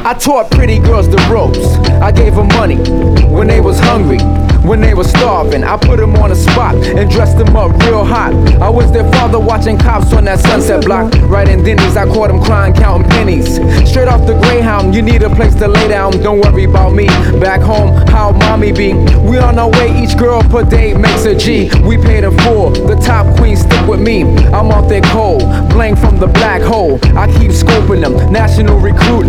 I taught pretty girls the ropes. I gave them money when they was hungry, when they was starving. I put them on the spot and dressed them up real hot. I was their father watching cops on that Sunset block. Right in Denny's, I caught them crying, counting pennies. Straight off the Greyhound, you need a place to lay down. Don't worry about me. Back home, how mommy be? We on our way, each girl per day makes a G. We paid in full, the top queens stick with me. I'm off their cold, blank from the black hole. I keep scoping them, national recruit